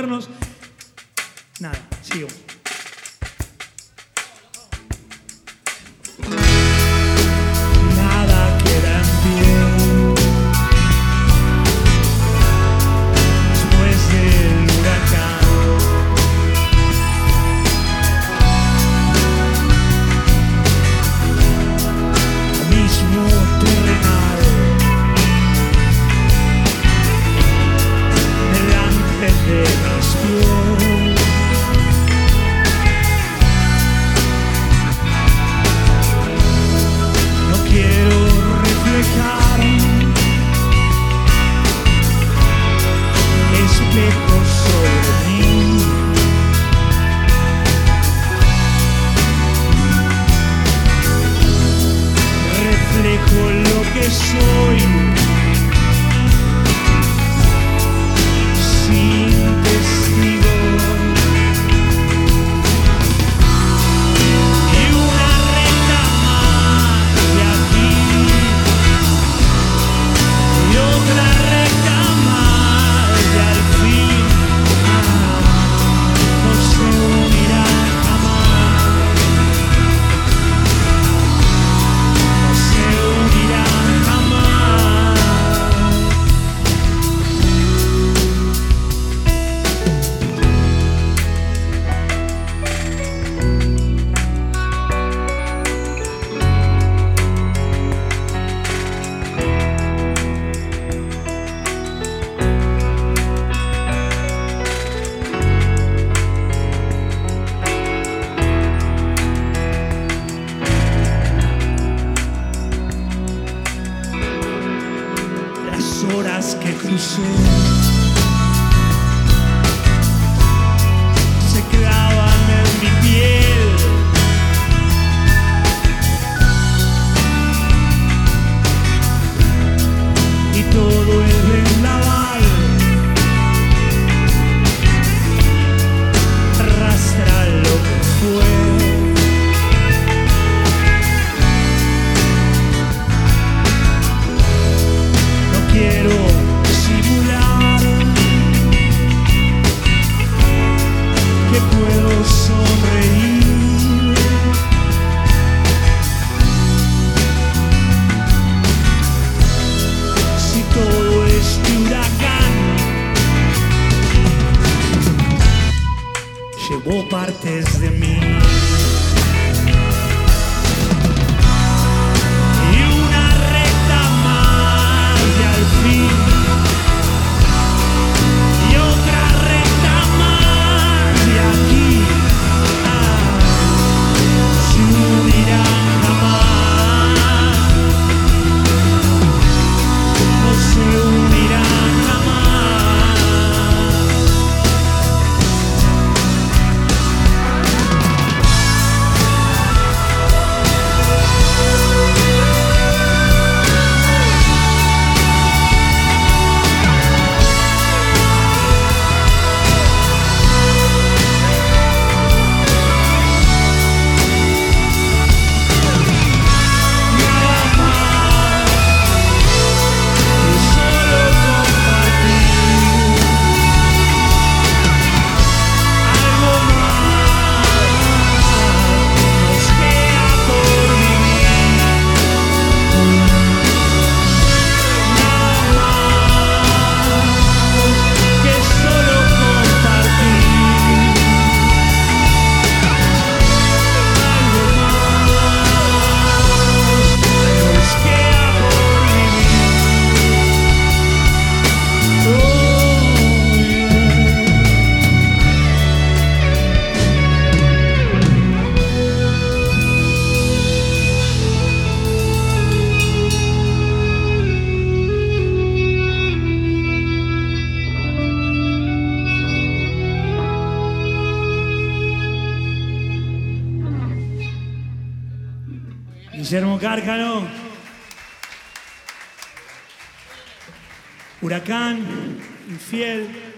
vernos. Nada, sigo. Nada queda en pie después del huracán. Abismo terrenal delante de mis pies. No quiero reflejar espejos sobre mí. Reflejo lo que soy sin testigos. Y una recta más de aquí y otra recta más de al fin. No se unirán jamás. No se unirán jamás. Las horas que crucé se clavan en mi piel. Y todo el vendaval arrastra lo que fue. No quiero simular que puedo sonreír. Si todo este huracán llevó partes de mí. Y una recta más de al fin. Y otra recta más de aquí. Se unirán jamás. No se unirán jamás. Guillermo Cárcano. Huracán, Infiel.